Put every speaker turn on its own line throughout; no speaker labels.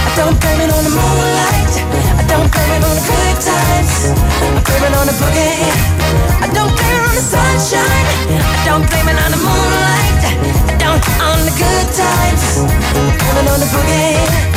I don't blame it on the moonlight. I don't blame it on the good times. I blame it on the boogie. I don't blame it on the sunshine. I don't blame it on the moonlight. I don't on the good times. I blame it on the boogie.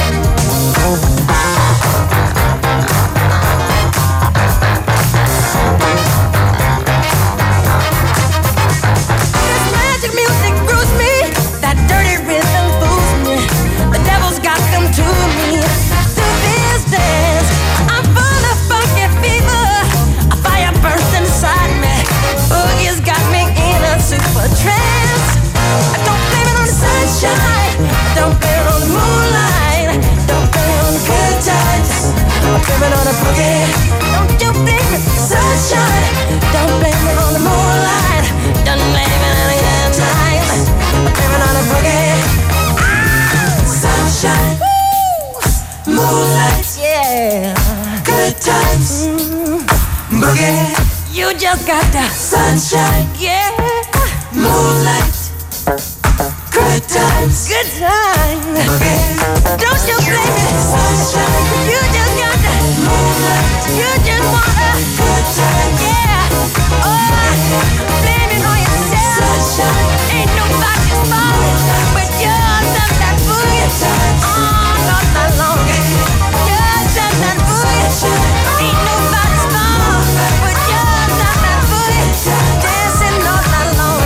Blame it on the boogie. Don't you blame it, sunshine. Don't blame it on the moonlight. Don't blame it on the good times. Blame it on the boogie. Sunshine, woo. Moonlight, yeah. Good times, boogie. You just got the sunshine, yeah. Moonlight, good times, boogie. Don't you blame it, sunshine. You just got the moonlight. You just wanna good time, yeah. Oh, blame it on yourself. Sunshine. Ain't nobody's fault but yours and that boogie. Oh, not that long. Yours and that boogie. Ain't nobody's fault but yours and that boogie. Dancing all night long.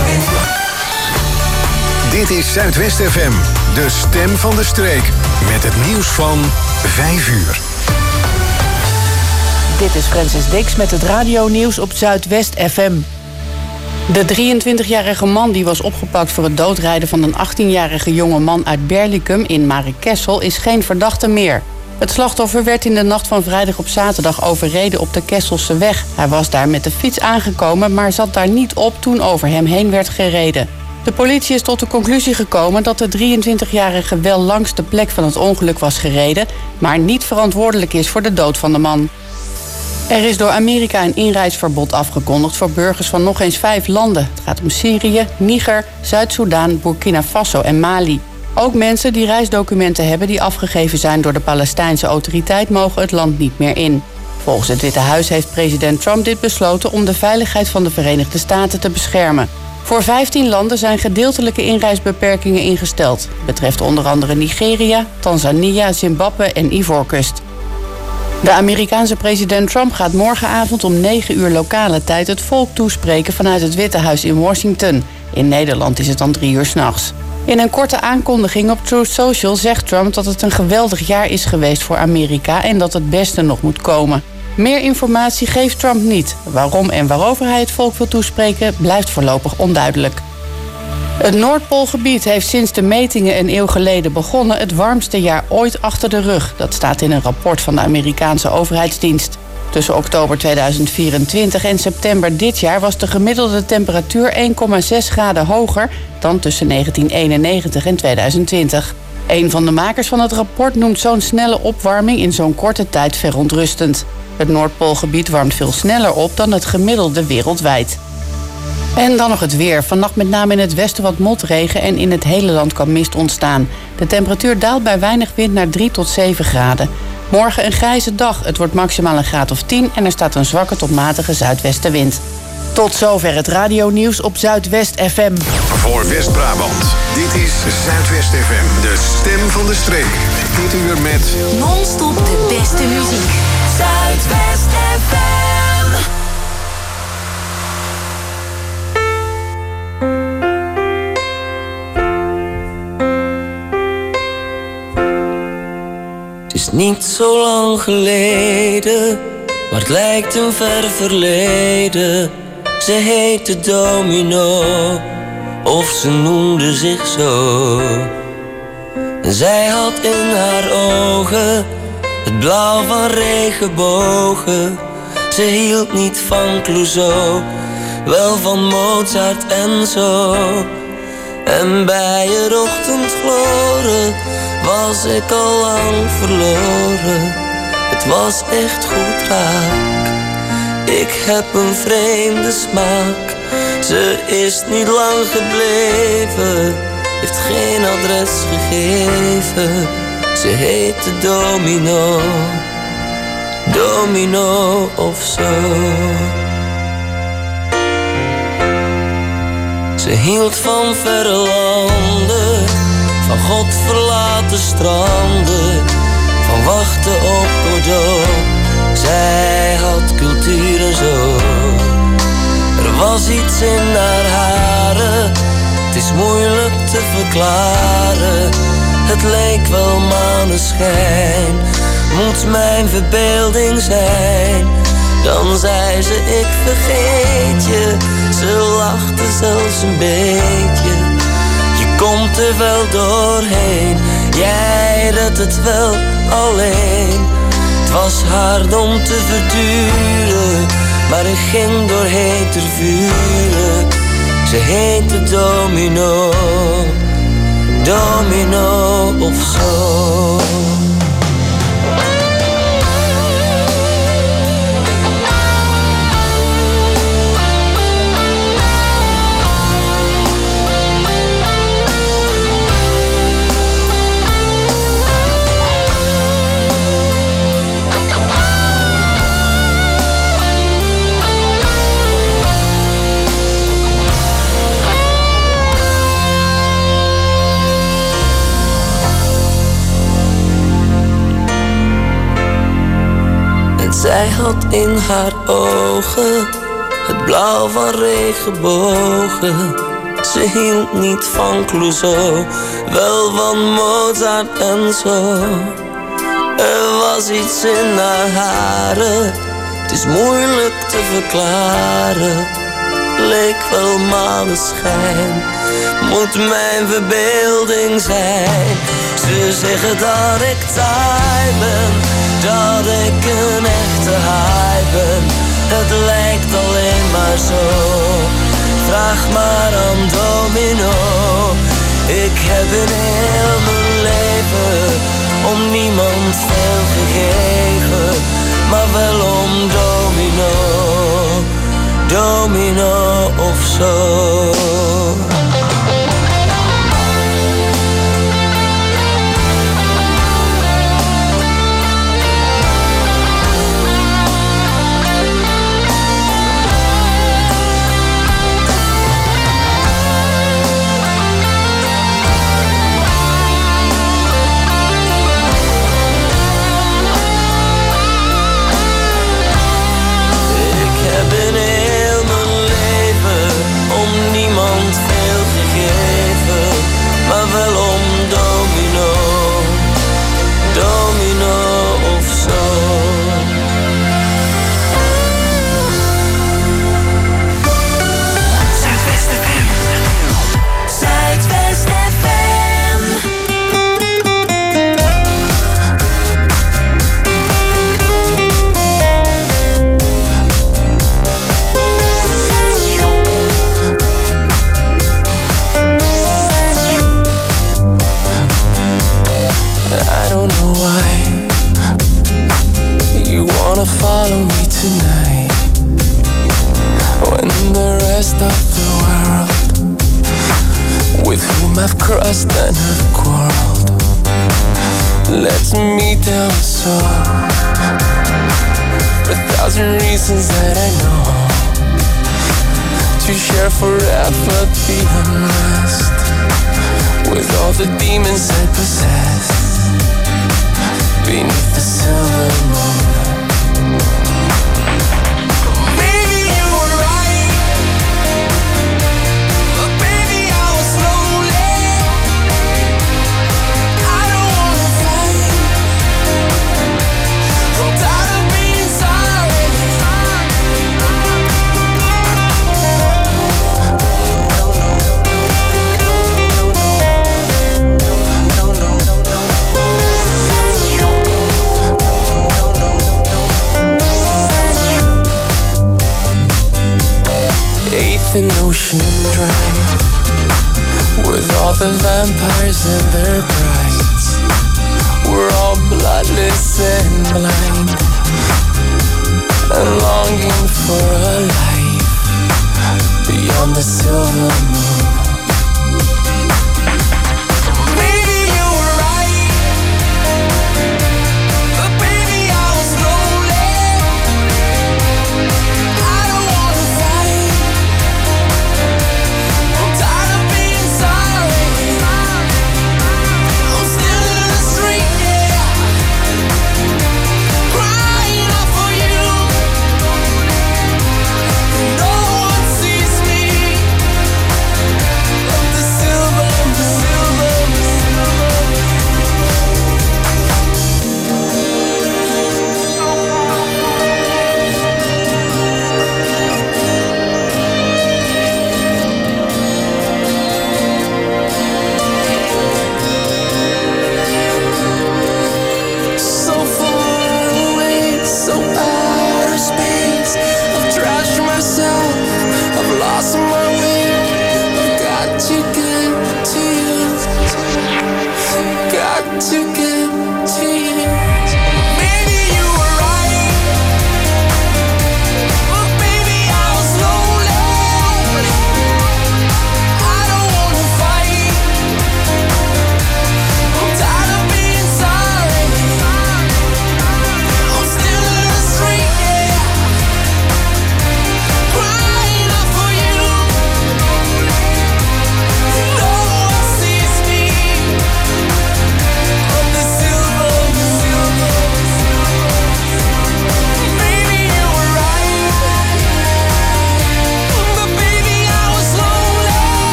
Dit is Zuidwest FM, de stem van de streek. Met het nieuws van 5 uur.
Dit is Francis Dix met het radionieuws op Zuidwest FM. De 23-jarige man die was opgepakt voor het doodrijden van een 18-jarige jonge man uit Berlicum in Marikessel is geen verdachte meer. Het slachtoffer werd in de nacht van vrijdag op zaterdag overreden op de Kesselse weg. Hij was daar met de fiets aangekomen, maar zat daar niet op toen over hem heen werd gereden. De politie is tot de conclusie gekomen dat de 23-jarige wel langs de plek van het ongeluk was gereden, maar niet verantwoordelijk is voor de dood van de man. Er is door Amerika een inreisverbod afgekondigd voor burgers van nog eens 5 landen. Het gaat om Syrië, Niger, Zuid-Soedan, Burkina Faso en Mali. Ook mensen die reisdocumenten hebben die afgegeven zijn door de Palestijnse autoriteit mogen het land niet meer in. Volgens het Witte Huis heeft president Trump dit besloten om de veiligheid van de Verenigde Staten te beschermen. Voor 15 landen zijn gedeeltelijke inreisbeperkingen ingesteld. Het betreft onder andere Nigeria, Tanzania, Zimbabwe en Ivoorkust. De Amerikaanse president Trump gaat morgenavond om 9 uur lokale tijd het volk toespreken vanuit het Witte Huis in Washington. In Nederland is het dan 3 uur 's nachts. In een korte aankondiging op Truth Social zegt Trump dat het een geweldig jaar is geweest voor Amerika en dat het beste nog moet komen. Meer informatie geeft Trump niet. Waarom en waarover hij het volk wil toespreken blijft voorlopig onduidelijk. Het Noordpoolgebied heeft sinds de metingen een eeuw geleden begonnen het warmste jaar ooit achter de rug. Dat staat in een rapport van de Amerikaanse overheidsdienst. Tussen oktober 2024 en september dit jaar was de gemiddelde temperatuur 1,6 graden hoger dan tussen 1991 en 2020. Een van de makers van het rapport noemt zo'n snelle opwarming in zo'n korte tijd verontrustend. Het Noordpoolgebied warmt veel sneller op dan het gemiddelde wereldwijd. En dan nog het weer. Vannacht met name in het westen wat motregen en in het hele land kan mist ontstaan. De temperatuur daalt bij weinig wind naar 3 tot 7 graden. Morgen een grijze dag. Het wordt maximaal een graad of 10 en er staat een zwakke tot matige zuidwestenwind. Tot zover het radionieuws op Zuidwest FM.
Voor West-Brabant, dit is Zuidwest FM, de stem van de streek. Dit uur met
non-stop de beste muziek.
Zuidwest FM.
Het is niet zo lang geleden, maar het lijkt een ver verleden. Ze heette Domino, of ze noemde zich zo. En zij had in haar ogen het blauw van regenbogen. Ze hield niet van Clouseau, wel van Mozart en zo. En bij het ochtendgloren was ik al lang verloren. Het was echt goed raak. Ik heb een vreemde smaak. Ze is niet lang gebleven, heeft geen adres gegeven. Ze heette Domino, Domino of zo. Ze hield van verre landen, van God verlaten stranden, van wachten op Godot. Zij had cultuur en zo. Er was iets in haar haren, het is moeilijk te verklaren. Het leek wel maneschijn, moet mijn verbeelding zijn. Dan zei ze, ik vergeet je. Ze lachte zelfs een beetje. Je komt er wel doorheen, jij redt het wel alleen. Het was hard om te verduren, maar ik ging doorheen ter vuren. Ze heette Domino, Domino of zo. Zij had in haar ogen het blauw van regenbogen. Ze hield niet van Clouseau, wel van Mozart en zo. Er was iets in haar haren, het is moeilijk te verklaren. Leek wel maneschijn, moet mijn verbeelding zijn. Ze zeggen dat ik taai ben, dat ik een echte haai ben. Het lijkt alleen maar zo, vraag maar aan Domino. Ik heb in heel mijn leven om niemand veel gegeven, maar wel om Domino, Domino of zo.
Follow me tonight, when the rest of the world, with whom I've crossed and have quarreled, lets me down so. 1,000 reasons that I know to share forever the unrest with all the demons I possess beneath the silver moon. An ocean drive with all the vampires and their brides. We're all bloodless and blind and longing for a life beyond the silver moon. Maybe you were right.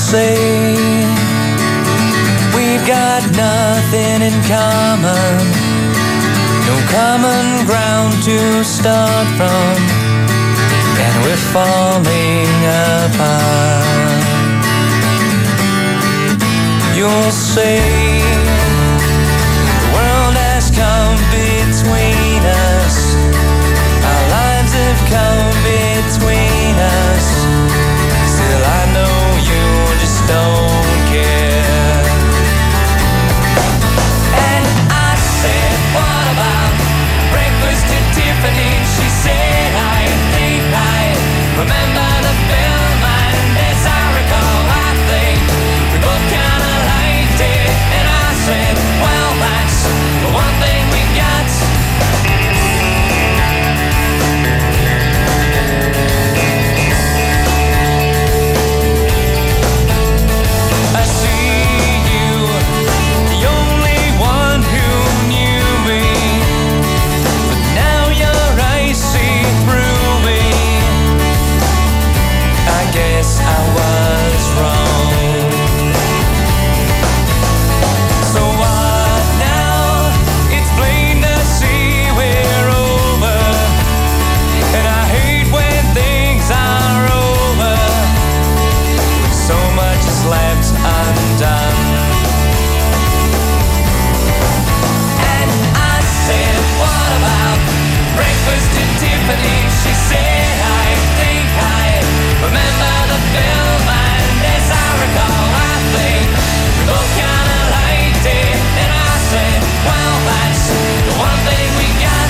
say we've got nothing in common, no common ground to start from, and we're falling apart. You'll say the world has come between us, our lives have come between us. Still I know you just don't care. And I said, what about breakfast at Tiffany? She said, I think I remember the film, and as I recall, I think we both kinda liked it. And I said, well, that's the one thing we got. I see you, the only one who knew me, but now your eyes see through me. I guess I was wrong. So what now? It's plain to see we're over, and I hate when things are over, when so much is left undone. And I said, what about breakfast at Tiffany? She said, I think I remember the film, and as I recall, I think we both kinda liked it. And I said, well, that's the one thing we got.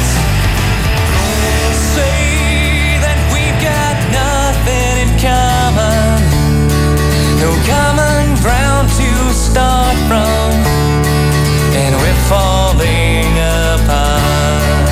Say that we've got nothing in common, no common ground to start from, and we're falling apart.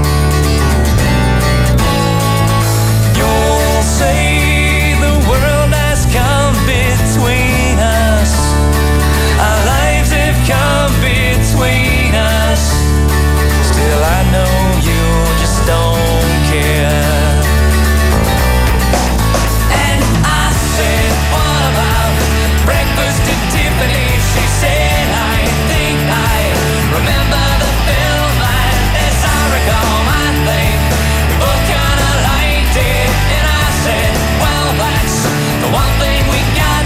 You'll say the world has come between us, our lives have come between us. Still I know you just don't care. And I said, what about breakfast at Tiffany? She said, I think I remember the film, and as I recall, I think we both kinda liked it. And I said, well, that's the one thing we got.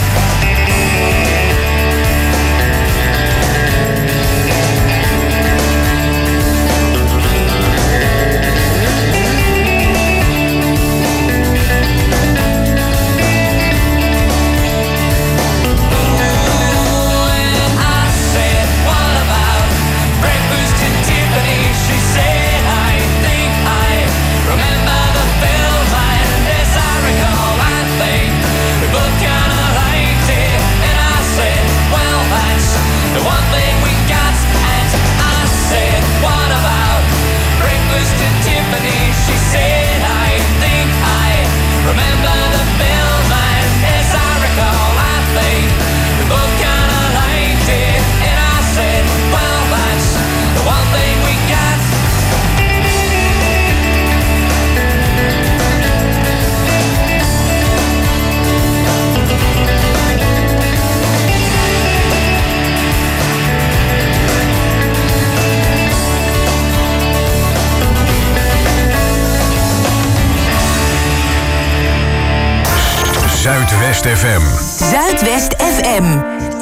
And I said, what about breakfast at Tiffany? She said, I think I remember the film, and as I recall, I think we both kinda liked it. And I said, well, that's the one thing we got. And I said, what about breakfast at Tiffany? She said, I think I remember the film, and as I recall, I think we both kinda liked it. And I said, well, that's the one thing we got.
Zuidwest FM.
Zuidwest FM.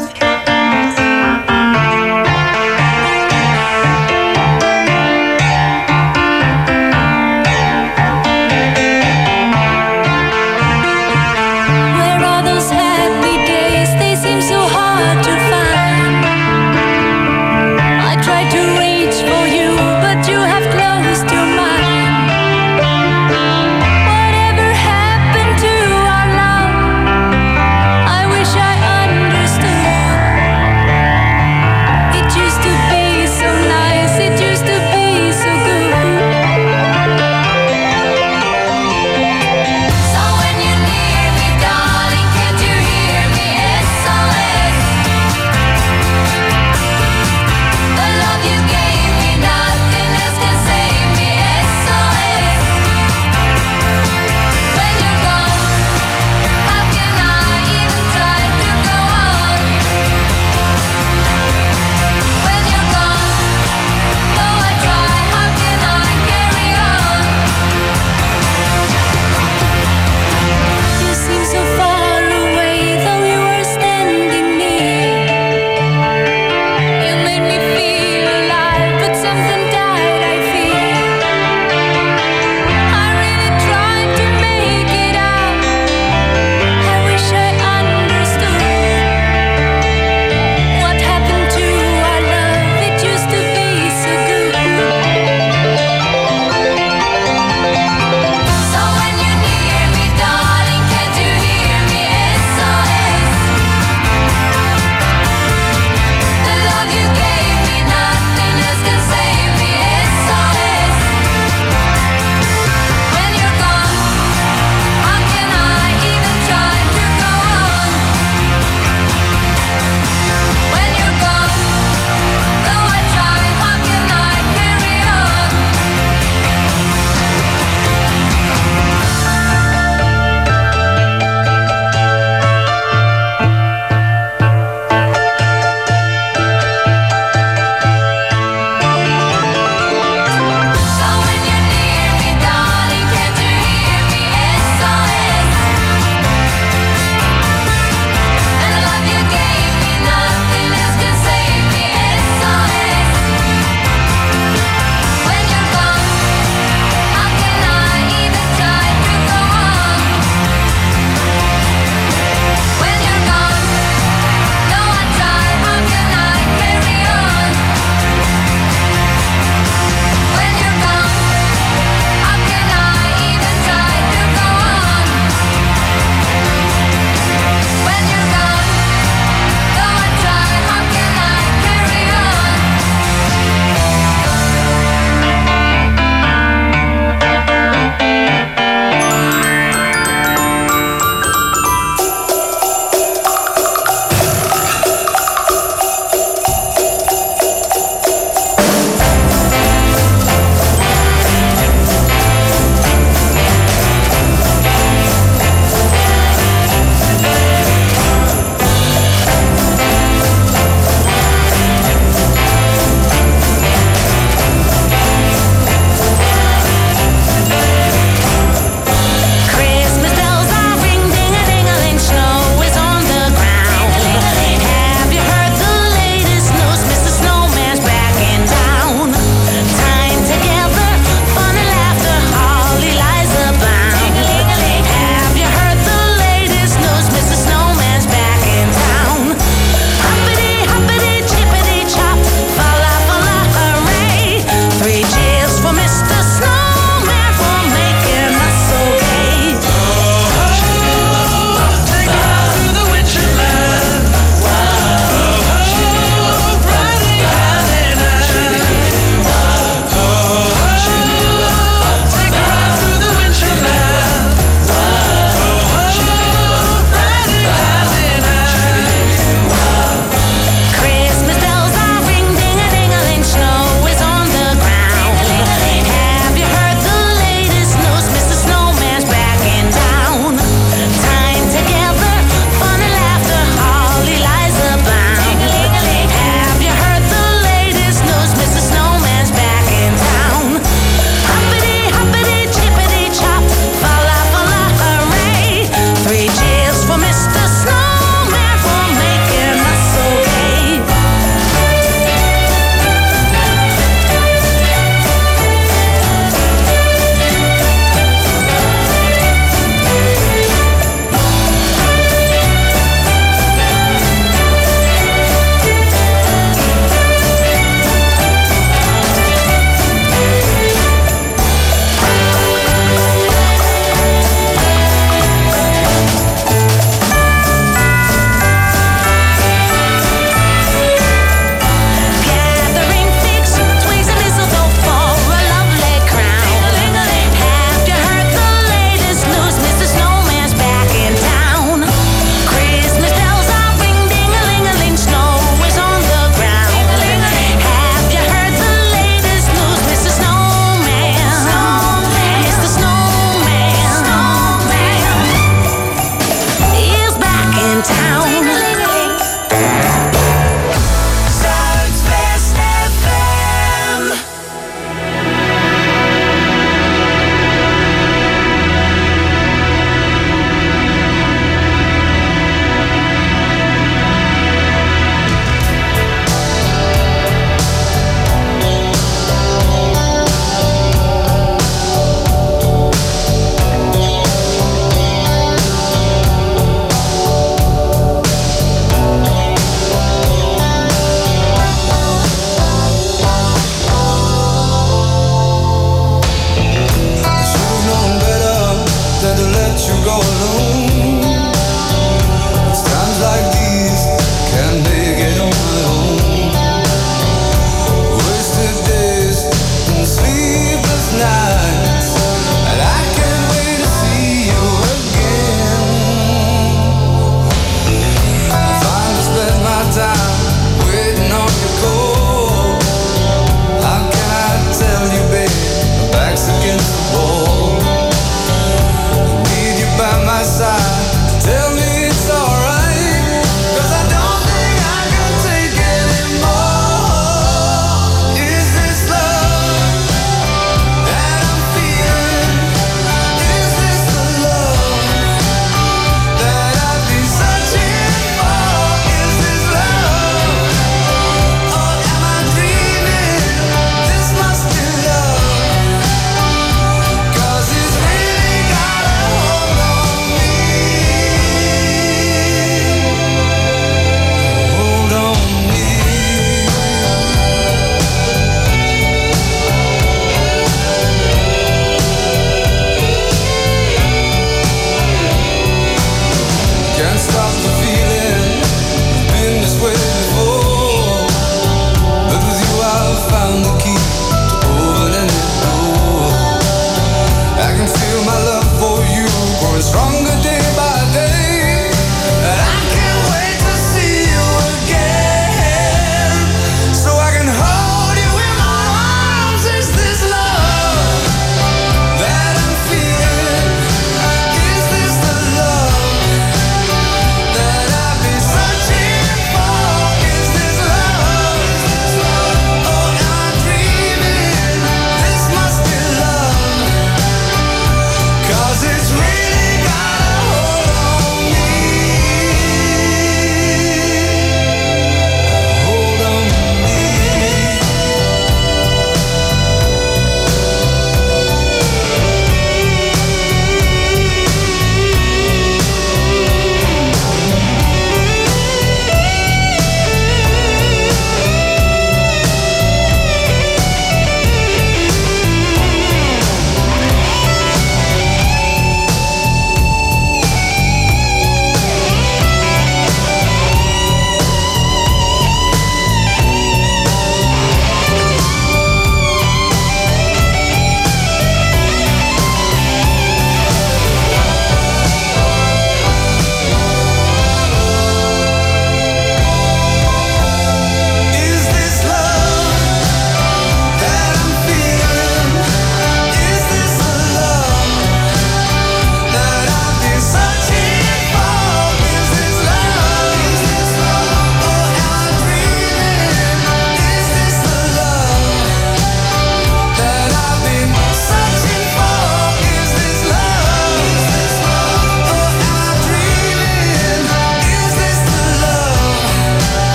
Where are those happy days? They seem so hard to find. I tried to reach for you, but you have closed your mind. Whatever happened to our love? I wish I understood.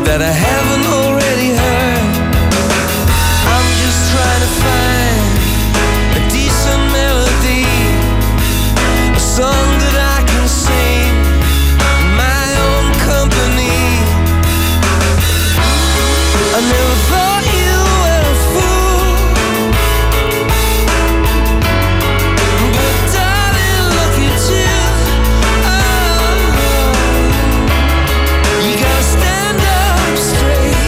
that I haven't already heard. I'm just trying to find a decent melody, a song that I can sing in my own company. I never thought you were a fool, but darling, look at you. Oh, you gotta stand up straight.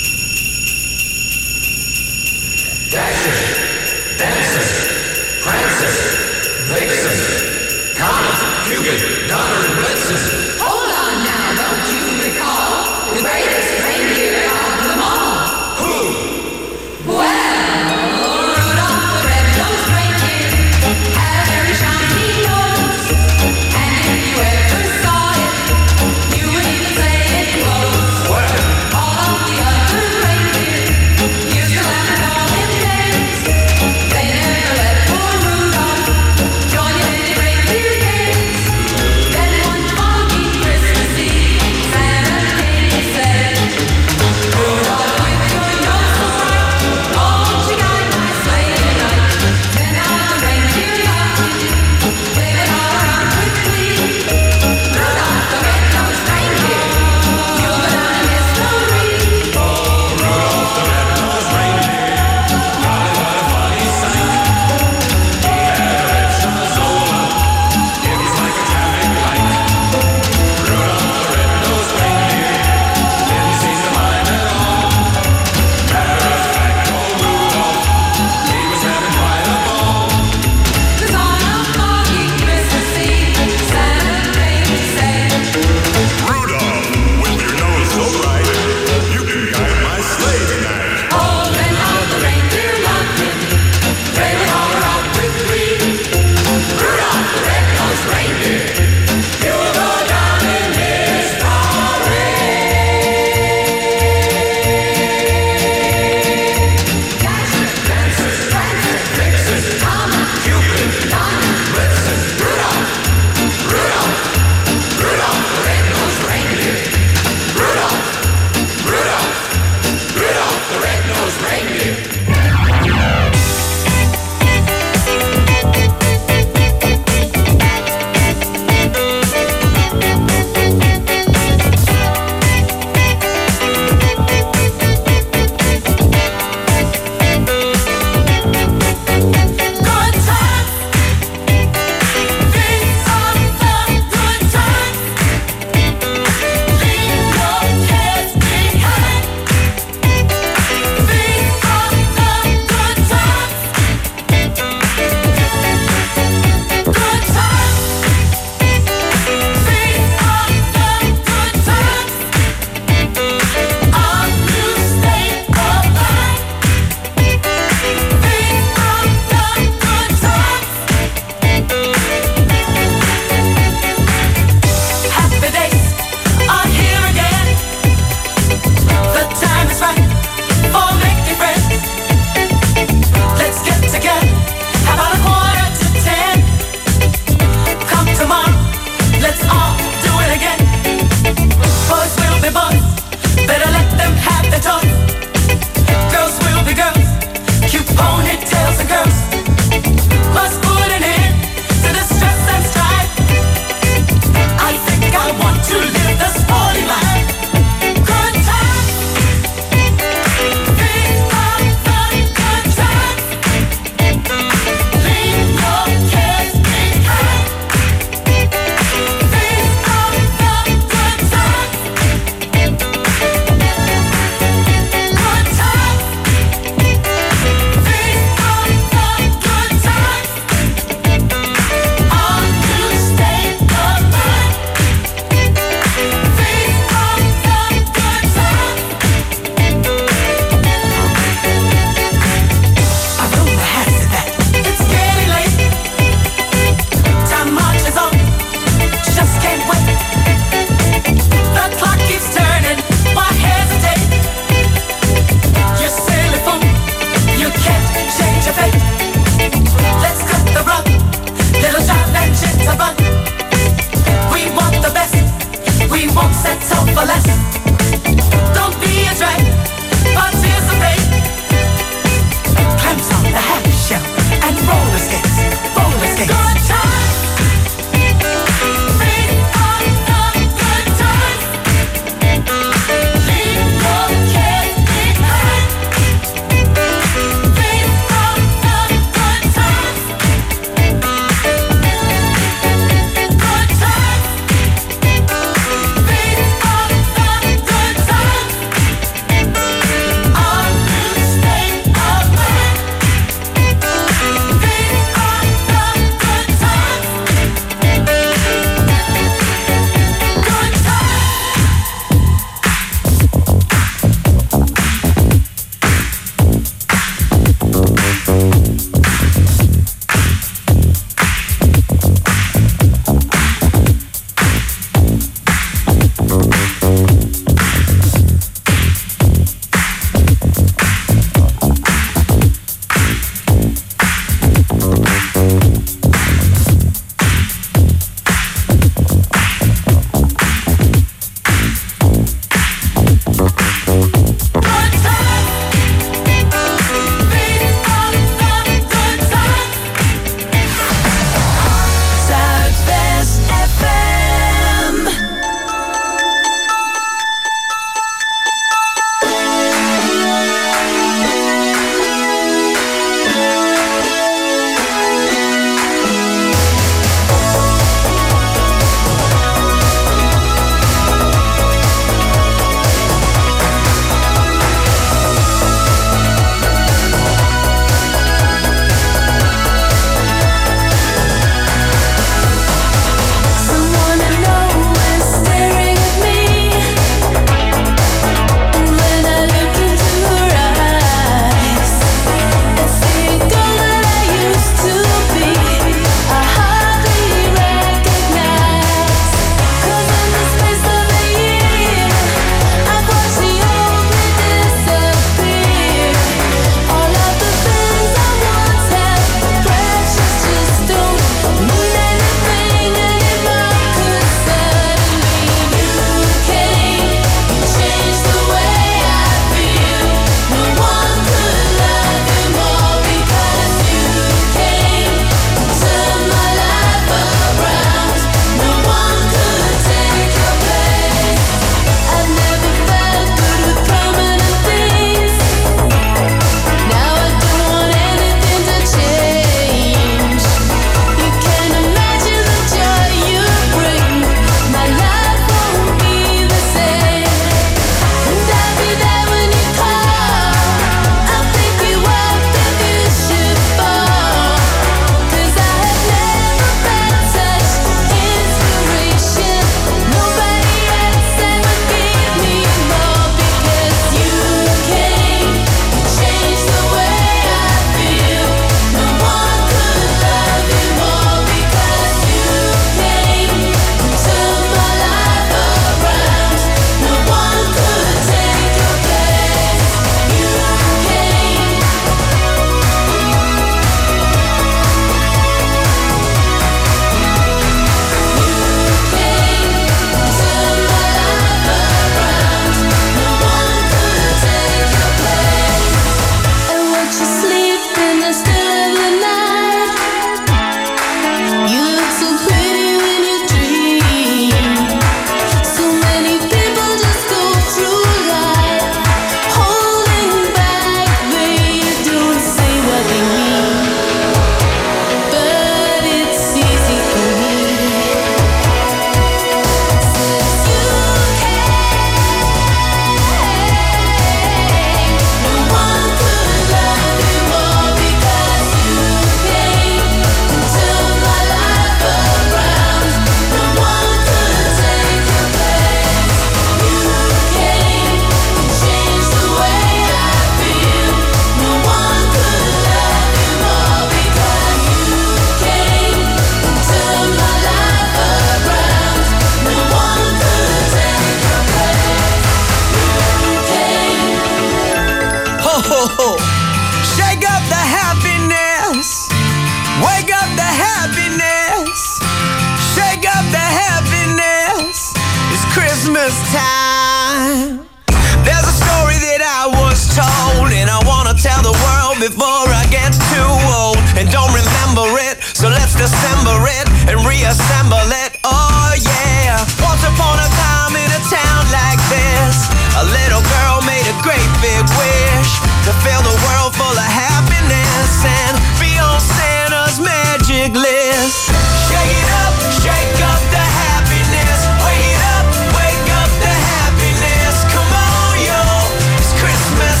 Oh, shake up the happiness. Wake up the happiness. Shake up the happiness. It's Christmas time. There's a story that I was told, and I wanna tell the world before I get too old and don't remember it. So let's dissemble it and reassemble it. Oh yeah. Once upon a time in a town like this, a little girl made a great big wish to fill the world full of happiness and be on Santa's magic list. Shake up the happiness. Wake it up, wake up the happiness. Come on, yo, it's Christmas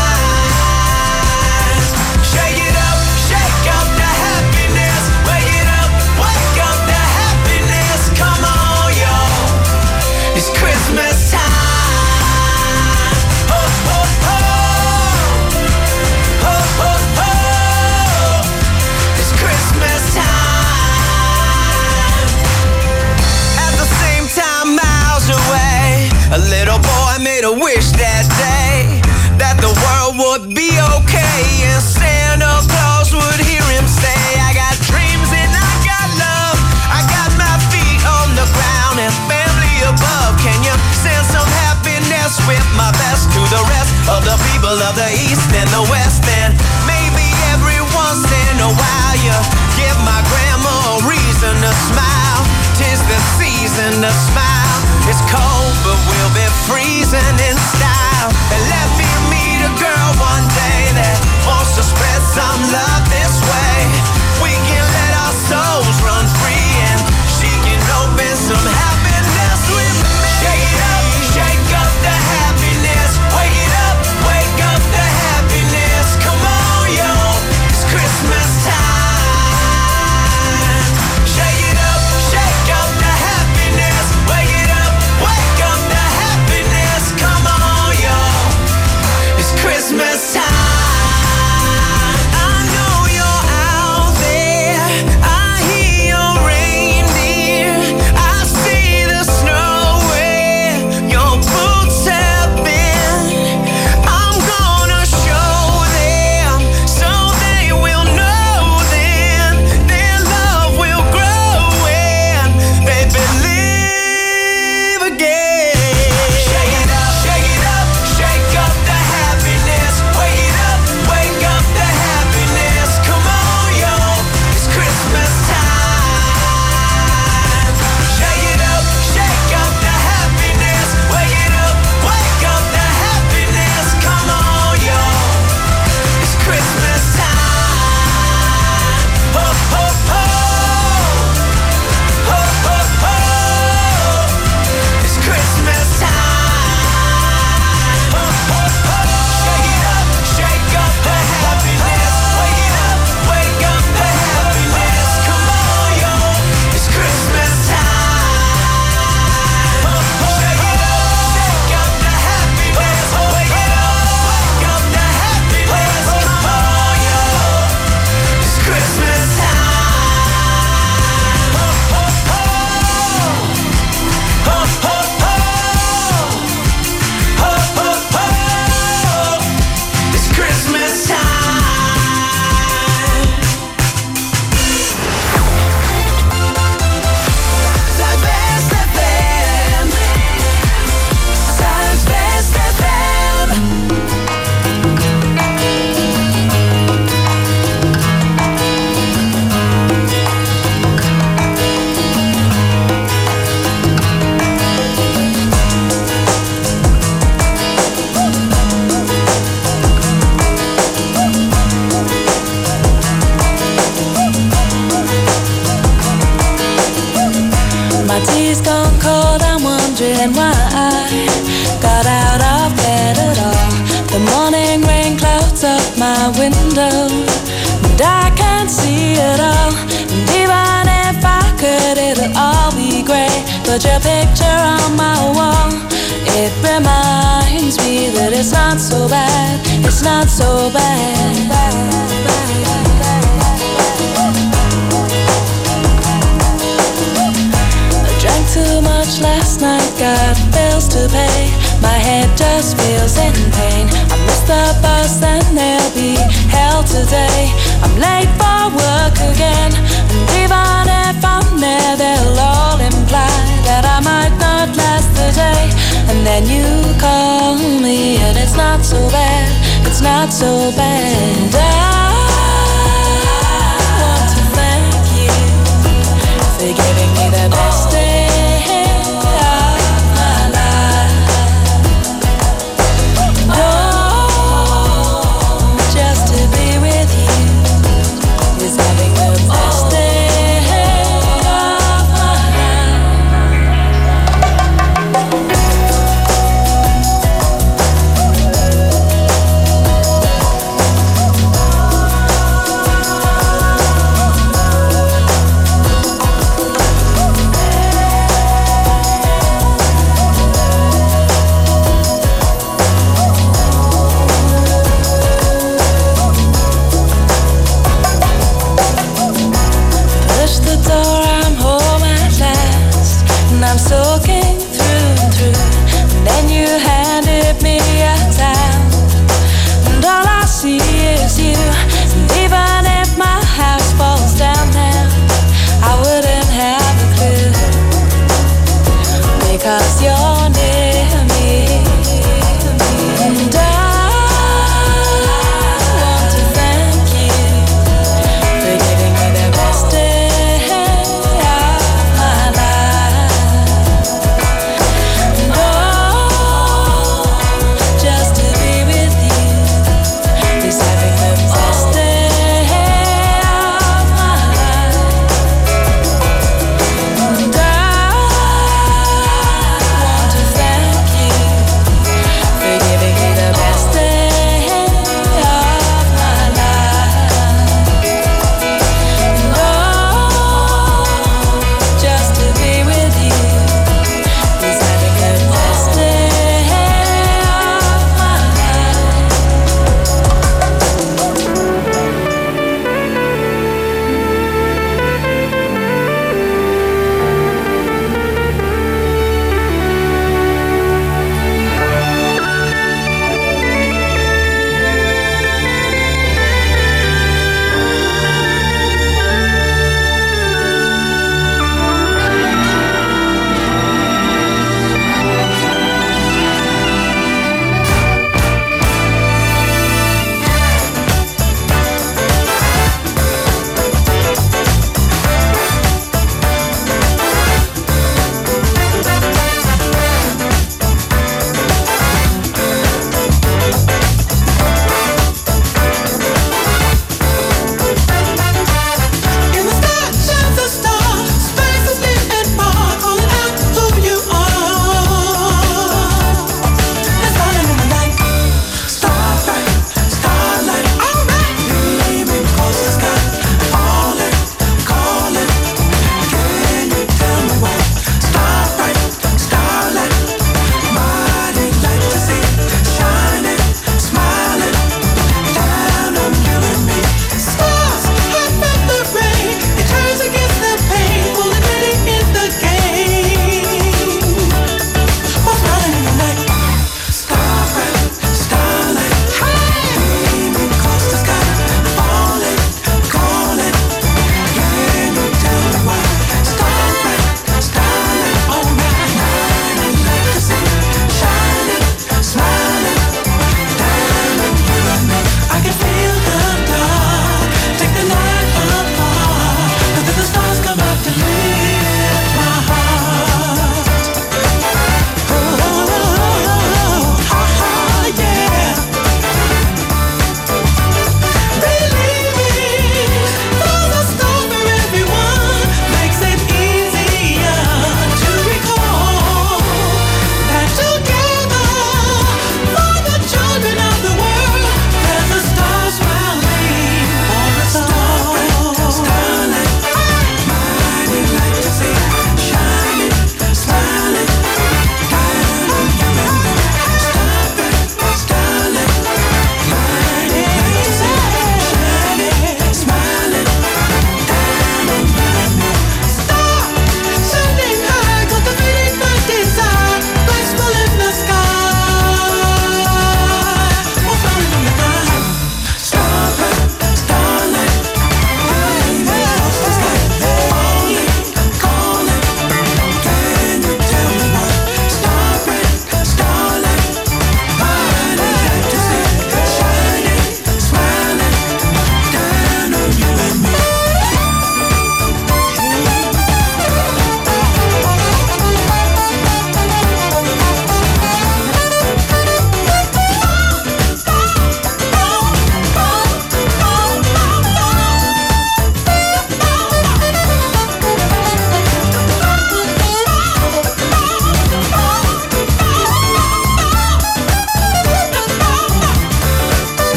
time. Shake up the happiness. Wake it up, wake up the happiness. Come on, yo, it's Christmas time. A little boy made a wish that day that the world would be okay and Santa Claus would hear him say, I got dreams and I got love, I got my feet on the ground and family above. Can you send some happiness with my best to the rest of the people of the East and the West? And maybe every once in a while you give my grandma a reason to smile. 'Tis the season to smile. It's cold, but we'll be freezing in style. And let me meet a girl one day that wants to spread some love this way. We can let our souls run free and she can open some happiness with me. Shake up the happiness. Wake it up, wake up the happiness. Come on, yo, it's Christmas time. Shake up the happiness. Wake it up, wake up the happiness. Come on, yo, it's Christmas time. I know you're out there. I hear your reindeer. I see the snow where your boots have been. I'm gonna show them so they will know then their love will grow and they believe again. Shake it up, shake up the happiness. Wake it up, wake up the happiness. Come on, yo, it's Christmas time. Shake up the happiness. Wake it up, wake up the happiness. Come on, yo, it's Christmas time. Ho, ho, ho. Ho, ho, ho. It's Christmas time. Ho, ho, ho. Shake up the happiness. Wake it up, wake up the happiness. Come on, yo, it's Christmas time. Ho, ho, shake up the happiness. Wake it up, wake up the happiness. Come on, yo, it's Christmas time. Ho, ho, ho. Ho, ho, ho. Ho, ho, ho. It's Christmas time. Zuidwest FM. Zuidwest FM.
My tea's gone cold, I'm wondering why I got out of bed at all. The morning rain clouds up my window, and I can't see it all. And even if I could, it'll all be grey. But your picture on my wall, it reminds me that it's not so bad. It's not so bad. Too much last night, got bills to pay. My head just feels in pain. I missed the bus well today. I'm late for work again, and even if I'm there, they'll all imply that I might not last the day. And then you call me, and it's not so bad, it's not so bad. I want to thank you for giving me the best day of my life. Oh, just to be with you is having the best day of my life.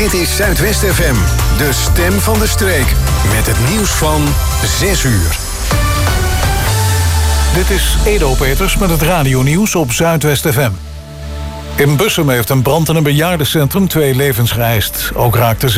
Dit is Zuidwest FM, de stem van de streek. Met het nieuws van 6 uur.
Dit is Edo Peters met het radionieuws op Zuidwest FM. In Bussum heeft een brand in een bejaardencentrum 2 levens geëist. Ook raakten